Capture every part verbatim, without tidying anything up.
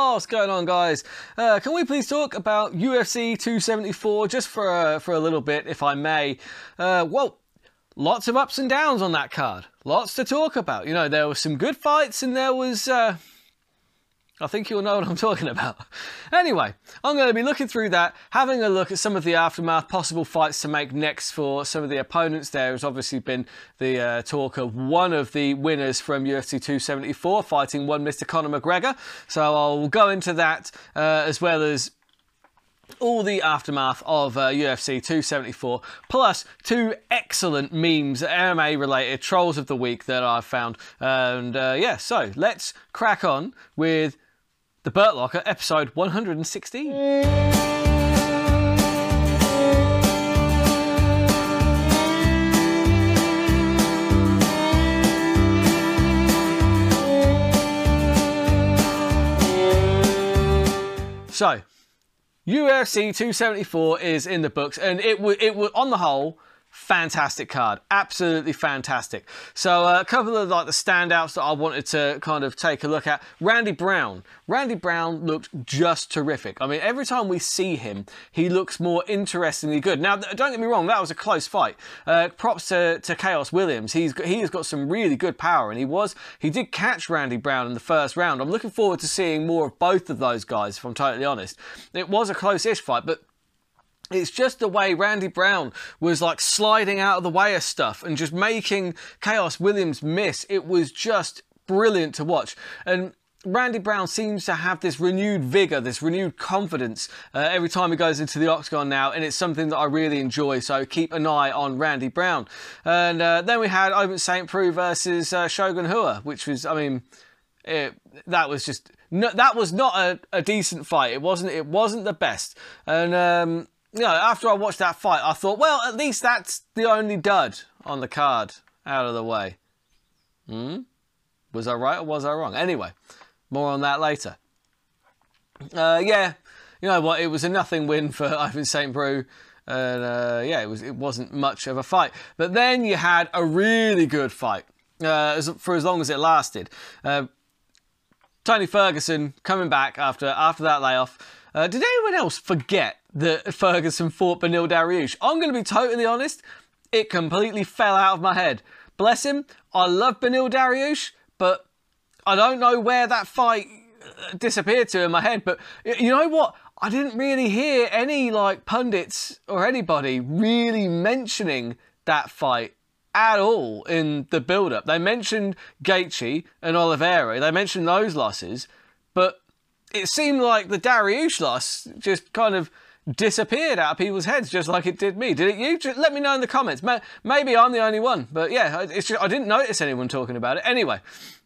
What's going on, guys? Uh, can we please talk about U F C two seventy-four just for a, for a little bit, if I may? Uh, well, lots of ups and downs on that card. Lots to talk about. You know, there were some good fights and there was... Uh, I think you'll know what I'm talking about. Anyway, I'm going to be looking through that, having a look at some of the aftermath, possible fights to make next for some of the opponents. There has obviously been the uh, talk of one of the winners from U F C two seventy-four fighting one Mister Conor McGregor. So I'll go into that uh, as well as all the aftermath of uh, U F C two seventy-four, plus two excellent memes, M M A related trolls of the week that I've found. And uh, yeah, so let's crack on with The Burt Locker, episode one hundred sixteen. So, U F C two seventy-four is in the books, and it would, it would, on the whole, fantastic card, absolutely fantastic. So uh, a couple of like the standouts that I wanted to kind of take a look at. Randy Brown. Randy Brown looked just terrific. I mean, every time we see him, he looks more interestingly good. Now, don't get me wrong, that was a close fight. Uh, props to, to Chaos Williams. He's got, he has got some really good power, and he was he did catch Randy Brown in the first round. I'm looking forward to seeing more of both of those guys, if I'm totally honest. It was a close-ish fight, but it's just the way Randy Brown was like sliding out of the way of stuff and just making Chaos Williams miss. It was just brilliant to watch. And Randy Brown seems to have this renewed vigour, this renewed confidence uh, every time he goes into the octagon now, and it's something that I really enjoy, so keep an eye on Randy Brown. And uh, then we had Ovince Saint Preux versus uh, Shogun Rua, which was, I mean, it, that was just, no, that was not a, a decent fight. It wasn't, it wasn't the best. And, um, you know, after I watched that fight, I thought, well, at least that's the only dud on the card out of the way. Hmm? Was I right or was I wrong? Anyway, more on that later. Uh, yeah, you know what? It was a nothing win for Ovince Saint Preux. And uh, yeah, it, was, it wasn't much of a fight. But then you had a really good fight uh, as, for as long as it lasted. Uh, Tony Ferguson coming back after, after that layoff. Uh, did anyone else forget that Ferguson fought Beneil Dariush? I'm going to be totally honest, it completely fell out of my head. Bless him, I love Beneil Dariush, but I don't know where that fight disappeared to in my head. But you know what? I didn't really hear any like pundits or anybody really mentioning that fight at all in the build-up. They mentioned Gaethje and Oliveira, they mentioned those losses, but it seemed like the Dariush loss just kind of disappeared out of people's heads, just like it did me. Did it you? Just let me know in the comments. Maybe I'm the only one, but yeah, it's just, I didn't notice anyone talking about it. Anyway,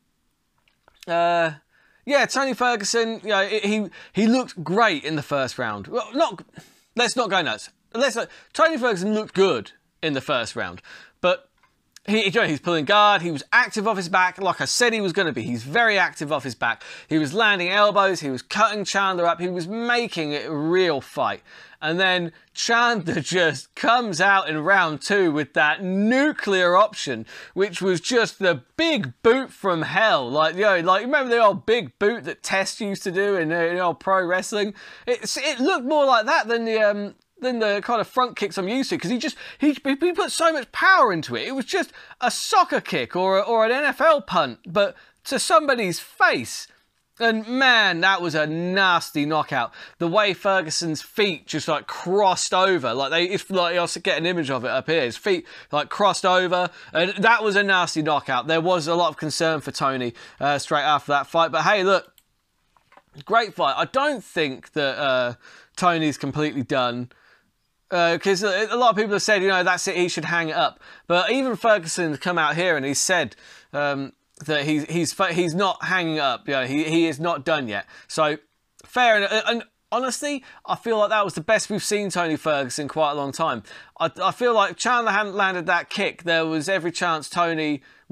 uh, yeah, Tony Ferguson, you know, he he looked great in the first round. Well, not let's not go nuts. Let's not, Tony Ferguson looked good in the first round, but He, you know, he's pulling guard, he was active off his back, like I said he was going to be. He's very active off his back. He was landing elbows, he was cutting Chandler up, he was making it a real fight. And then Chandler just comes out in round two with that nuclear option, which was just the big boot from hell. Like, you know, like remember the old big boot that Test used to do in, uh, in old pro wrestling? It's, it looked more like that than the... Um, than the kind of front kicks I'm used to, because he just he, he put so much power into it. It was just a soccer kick or, a, or an N F L punt, but to somebody's face. And man, that was a nasty knockout. The way Ferguson's feet just like crossed over, like they, it's like I'll get an image of it up here. His feet like crossed over, and that was a nasty knockout. There was a lot of concern for Tony uh, straight after that fight, but hey, look, great fight. I don't think that uh, Tony's completely done. Because uh, a lot of people have said, you know, that's it, he should hang it up. But even Ferguson's come out here and he said um, that he's he's he's not hanging up. You know, he he is not done yet. So fair enough. And honestly, I feel like that was the best we've seen Tony Ferguson in quite a long time. I, I feel like Chandler hadn't landed that kick. There was every chance Tony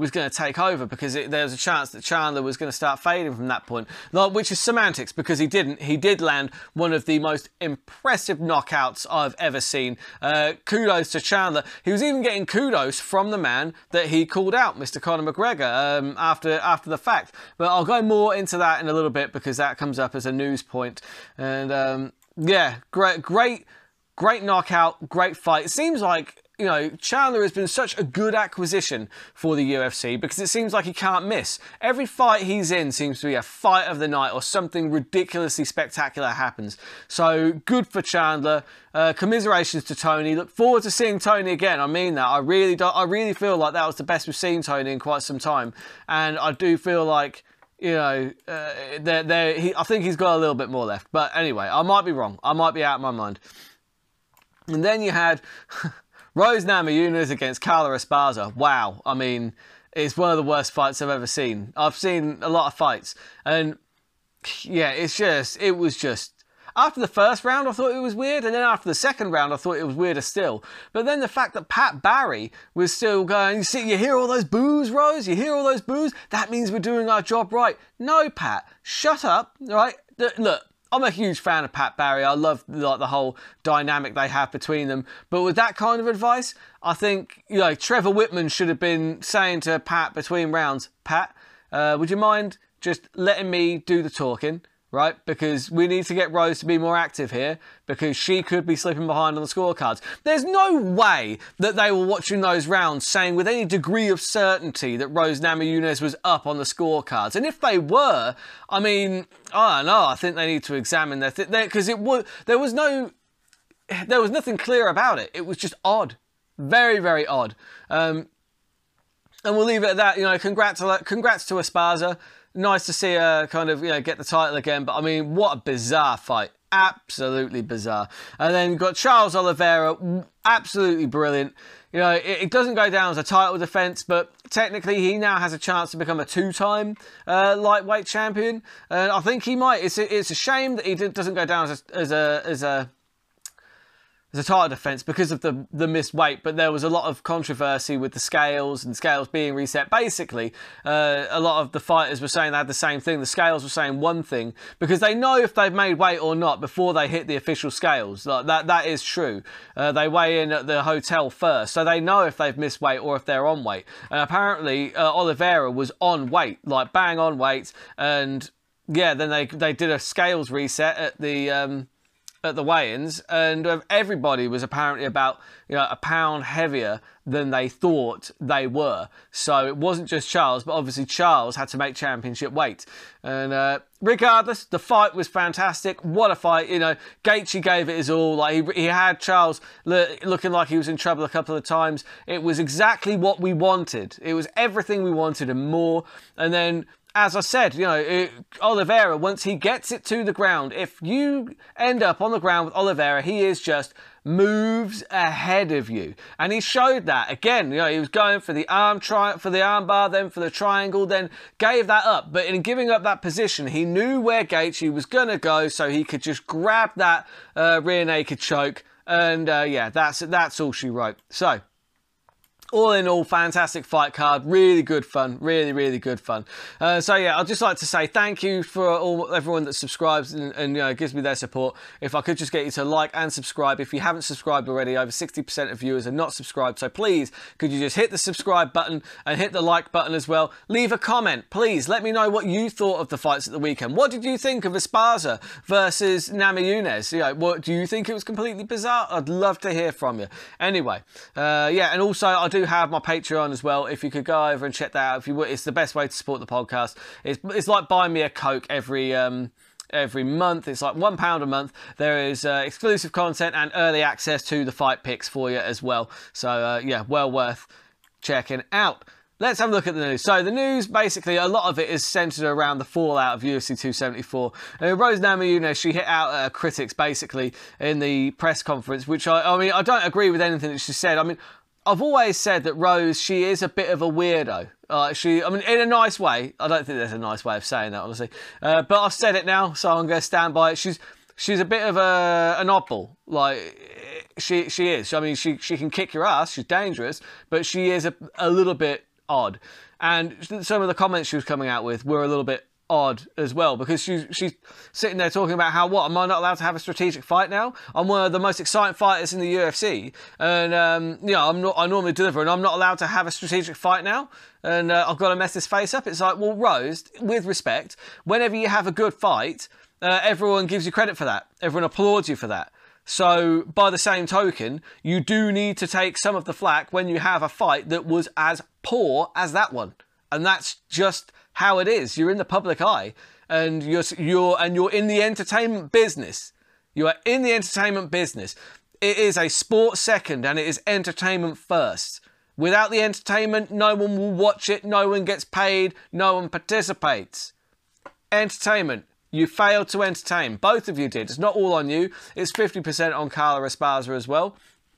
was going to take over, because it, there was a chance that Chandler was going to start fading from that point, like, which is semantics, because he didn't. He did land one of the most impressive knockouts I've ever seen. Uh, kudos to Chandler. He was even getting kudos from the man that he called out, Mister Conor McGregor, um, after after the fact. But I'll go more into that in a little bit, because that comes up as a news point. And um, yeah, great, great, great knockout, great fight. It seems like, you know, Chandler has been such a good acquisition for the U F C, because it seems like he can't miss. Every fight he's in seems to be a fight of the night, or something ridiculously spectacular happens. So good for Chandler. Uh, commiserations to Tony. Look forward to seeing Tony again. I mean that. I really do, I really feel like that was the best we've seen Tony in quite some time. And I do feel like, you know, uh, they're, they're, he, I think he's got a little bit more left. But anyway, I might be wrong. I might be out of my mind. And then you had Rose Namajunas against Carla Esparza. Wow. I mean, it's one of the worst fights I've ever seen. I've seen a lot of fights. And yeah, it's just, it was just, after the first round, I thought it was weird. And then after the second round, I thought it was weirder still. But then the fact that Pat Barry was still going, you see, you hear all those boos, Rose? You hear all those boos? That means we're doing our job right. No, Pat, shut up, right? Look, I'm a huge fan of Pat Barry. I love like the whole dynamic they have between them. But with that kind of advice, I think, you know, Trevor Whitman should have been saying to Pat between rounds, Pat, uh, would you mind just letting me do the talking, right? Because we need to get Rose to be more active here, because she could be slipping behind on the scorecards. There's no way that they were watching those rounds saying with any degree of certainty that Rose Namajunas was up on the scorecards. And if they were, I mean, I don't know, I think they need to examine their thing, because it was, there was no, there was nothing clear about it. It was just odd. Very, very odd. Um, and we'll leave it at that. You know, congrats, congrats to Esparza. Nice to see her kind of, you know, get the title again. But I mean, what a bizarre fight. Absolutely bizarre. And then you've got Charles Oliveira. Absolutely brilliant. You know, it, it doesn't go down as a title defense, but technically he now has a chance to become a two-time uh, lightweight champion. And I think he might. It's a, it's a shame that he did, doesn't go down as a, as a, as a As a title defense because of the, the missed weight, but there was a lot of controversy with the scales and scales being reset. Basically, uh, a lot of the fighters were saying they had the same thing. The scales were saying one thing, because they know if they've made weight or not before they hit the official scales. Like that, that is true. Uh, they weigh in at the hotel first, so they know if they've missed weight or if they're on weight. And apparently, uh, Oliveira was on weight, like bang on weight, and yeah, then they they did a scales reset at the Um, at the weigh-ins, and uh, everybody was apparently about, you know, a pound heavier than they thought they were. So it wasn't just Charles, but obviously Charles had to make championship weight. And uh, regardless, the fight was fantastic. What a fight. You know, Gaethje gave it his all. Like he, he had Charles lo looking like he was in trouble a couple of times. It was exactly what we wanted. It was everything we wanted and more. And then, as I said, you know, it, Oliveira, once he gets it to the ground, if you end up on the ground with Oliveira, he is just moves ahead of you. And he showed that. Again, you know, he was going for the arm tri for the arm bar, then for the triangle, then gave that up. But in giving up that position, he knew where Gaethje was going to go, so he could just grab that uh, rear naked choke. And uh, yeah, that's, that's all she wrote. So, all in all, fantastic fight card. Really good fun. Really, really good fun. Uh, so yeah, I'd just like to say thank you for all everyone that subscribes and, and you know, gives me their support. If I could just get you to like and subscribe. If you haven't subscribed already, over sixty percent of viewers are not subscribed. So please, could you just hit the subscribe button and hit the like button as well. Leave a comment. Please let me know what you thought of the fights at the weekend. What did you think of Esparza versus Namajunas? You know, what do you think it was completely bizarre? I'd love to hear from you. Anyway, uh, yeah, and also I do have my Patreon as well. If you could go over and check that out, if you would, it's the best way to support the podcast. It's, it's like buying me a Coke every um, every month. It's like one pound a month. There is uh, exclusive content and early access to the fight picks for you as well. So uh, yeah, well worth checking out. Let's have a look at the news. So the news, basically, a lot of it is centered around the fallout of U F C two seventy-four. Uh, Rose Namajunas, she hit out at her critics, basically, in the press conference, which I, I mean, I don't agree with anything that she said. I mean, I've always said that Rose, she is a bit of a weirdo. Uh, she, I mean, in a nice way. I don't think there's a nice way of saying that, honestly. Uh, but I've said it now, so I'm going to stand by it. She's she's a bit of a an oddball. Like, she she is. I mean, she, she can kick your ass. She's dangerous. But she is a, a little bit odd. And some of the comments she was coming out with were a little bit odd as well, because she, she's sitting there talking about how, what, am I not allowed to have a strategic fight now? I'm one of the most exciting fighters in the U F C, and um, you know, I'm not, I normally deliver, and I'm not allowed to have a strategic fight now, and uh, I've got to mess this face up. It's like, well, Rose, with respect, whenever you have a good fight, uh, everyone gives you credit for that. Everyone applauds you for that. So, by the same token, you do need to take some of the flack when you have a fight that was as poor as that one. And that's just how it is. You're in the public eye, and you're you're and you're in the entertainment business. You are in the entertainment business. It is a sport second, and it is entertainment first. Without the entertainment, no one will watch it. No one gets paid. No one participates. Entertainment. You failed to entertain. Both of you did. It's not all on you. It's fifty percent on Carla Esparza as well.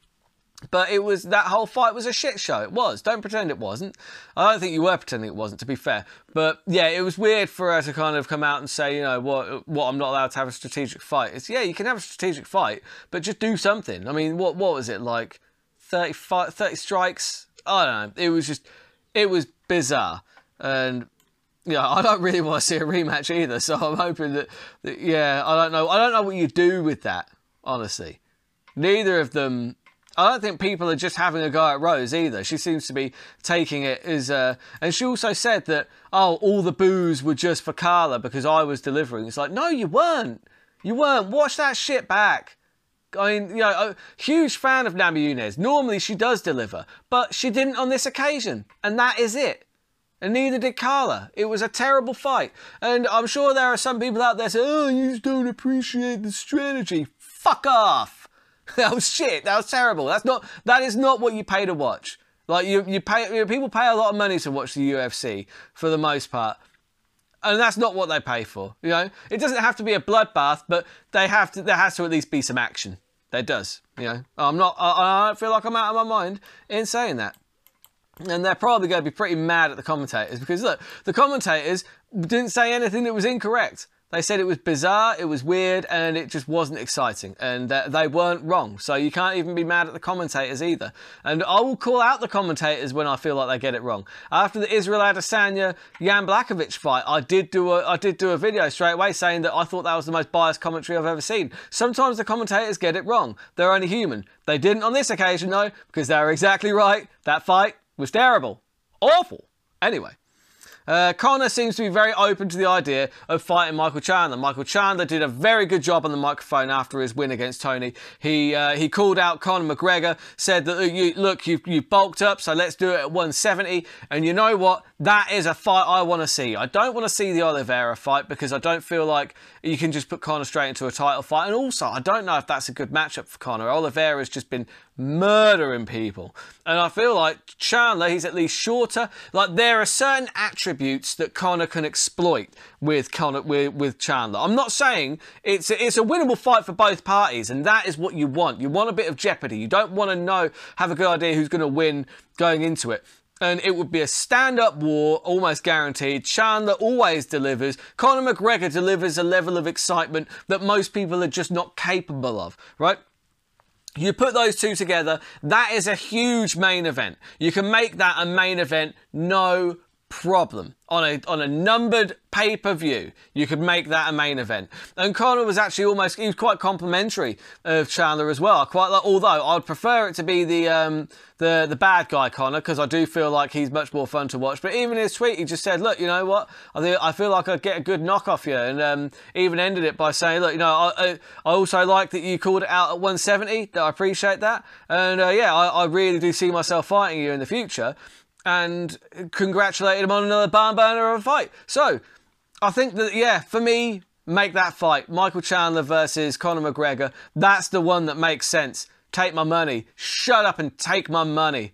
But it was, that whole fight was a shit show. It was. Don't pretend it wasn't. I don't think you were pretending it wasn't, to be fair. But yeah, it was weird for her to kind of come out and say, you know, what, what I'm not allowed to have a strategic fight. It's, yeah, you can have a strategic fight, but just do something. I mean, what what was it, like thirty-five, thirty strikes? I don't know. It was just, it was bizarre. And yeah, I don't really want to see a rematch either. So I'm hoping that, that, yeah, I don't know. I don't know what you do with that, honestly. Neither of them. I don't think people are just having a go at Rose either. She seems to be taking it as... Uh, and she also said that, oh, all the boos were just for Carla because I was delivering. It's like, no, you weren't. You weren't. Watch that shit back. I mean, you know, a huge fan of Namajunas. Normally she does deliver, but she didn't on this occasion. And that is it. And neither did Carla. It was a terrible fight. And I'm sure there are some people out there saying, oh, you just don't appreciate the strategy. Fuck off. That was shit. That was terrible. That's not. That is not what you pay to watch. Like you, you pay. You know, people pay a lot of money to watch the U F C for the most part, and that's not what they pay for. You know, it doesn't have to be a bloodbath, but they have to. There has to at least be some action. There does. You know, I'm not. I, I don't feel like I'm out of my mind in saying that. And they're probably going to be pretty mad at the commentators because look, the commentators didn't say anything that was incorrect. They said it was bizarre, it was weird, and it just wasn't exciting. And uh, they weren't wrong. So you can't even be mad at the commentators either. And I will call out the commentators when I feel like they get it wrong. After the Israel Adesanya Jan Blachowicz fight, I did do a I did do a video straight away saying that I thought that was the most biased commentary I've ever seen. Sometimes the commentators get it wrong. They're only human. They didn't on this occasion though, because they were exactly right. That fight was terrible. Awful. Anyway. Uh, Conor seems to be very open to the idea of fighting Michael Chandler. Michael Chandler did a very good job on the microphone after his win against Tony. He uh, he called out Conor McGregor, said that, you, look, you've, you've bulked up, so let's do it at one seventy. And you know what? That is a fight I want to see. I don't want to see the Oliveira fight because I don't feel like you can just put Conor straight into a title fight. And also, I don't know if that's a good matchup for Conor. Oliveira's just been murdering people. And I feel like Chandler, he's at least shorter. Like, there are certain attributes that Conor can exploit with Conor, with, with Chandler. I'm not saying it's a, it's a winnable fight for both parties, and that is what you want. You want a bit of jeopardy. You don't want to know, have a good idea who's going to win going into it. And it would be a stand-up war, almost guaranteed. Chandler always delivers. Conor McGregor delivers a level of excitement that most people are just not capable of, right? You put those two together, that is a huge main event. You can make that a main event, no problem. On a, on a numbered pay-per-view, you could make that a main event. And Conor was actually almost, he was quite complimentary of Chandler as well. I quite like, although I'd prefer it to be the um, the, the bad guy Conor, because I do feel like he's much more fun to watch. But even in his tweet, he just said, look, you know what? I, think, I feel like I'd get a good knock off you. And um, even ended it by saying, look, you know, I, I, I also like that you called it out at one seventy. I appreciate that. And uh, yeah, I, I really do see myself fighting you in the future. And congratulated him on another barn burner of a fight. So, I think that, yeah, for me, make that fight. Michael Chandler versus Conor McGregor. That's the one that makes sense. Take my money. Shut up and take my money.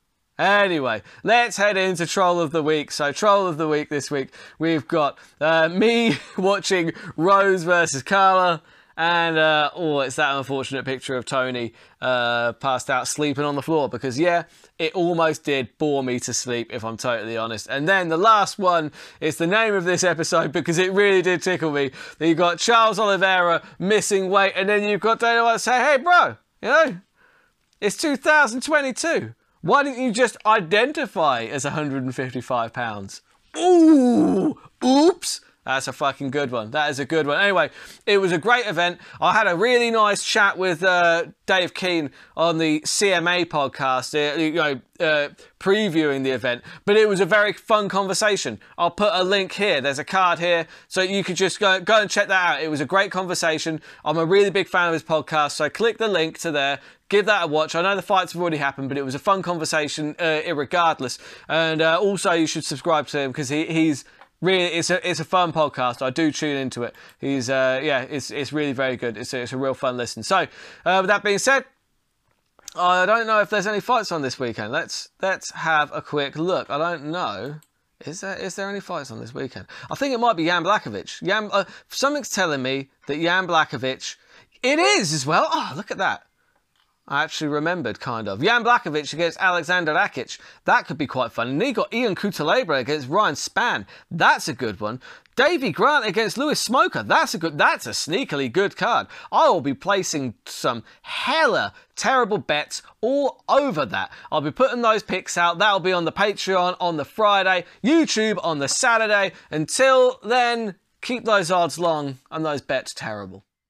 Anyway, let's head into Troll of the Week. So, Troll of the Week this week, we've got uh, me watching Rose versus Carla. And, uh, oh, it's that unfortunate picture of Tony uh, passed out sleeping on the floor. Because, yeah, it almost did bore me to sleep, if I'm totally honest. And then the last one is the name of this episode, because it really did tickle me. You've got Charles Oliveira missing weight, and then you've got Dana White say, hey, bro, you know, it's two thousand twenty-two. Why didn't you just identify as one hundred fifty-five pounds? Ooh, oops. That's a fucking good one. That is a good one. Anyway, it was a great event. I had a really nice chat with uh, Dave Keane on the C M A podcast, uh, you know, uh, previewing the event. But it was a very fun conversation. I'll put a link here. There's a card here, so you could just go go and check that out. It was a great conversation. I'm a really big fan of his podcast, so click the link to there. Give that a watch. I know the fights have already happened, but it was a fun conversation, uh, irregardless. And uh, also, you should subscribe to him because he, he's. Really, it's a it's a fun podcast. I do tune into it. He's uh yeah, it's it's really very good. It's a, it's a real fun listen. So, uh, with that being said, I don't know if there's any fights on this weekend. Let's let's have a quick look. I don't know. Is there is there any fights on this weekend? I think it might be Jan Blachowicz. Jan, uh, something's telling me that Jan Blachowicz. It is as well. Oh, look at that. I actually remembered, kind of. Jan Blachowicz against Alexander Rakic. That could be quite fun. And then you got Ian Cutelaba against Ryan Spann. That's a good one. Davey Grant against Lewis Smoker. That's a good. That's a sneakily good card. I will be placing some hella terrible bets all over that. I'll be putting those picks out. That'll be on the Patreon on the Friday, YouTube on the Saturday. Until then, keep those odds long and those bets terrible.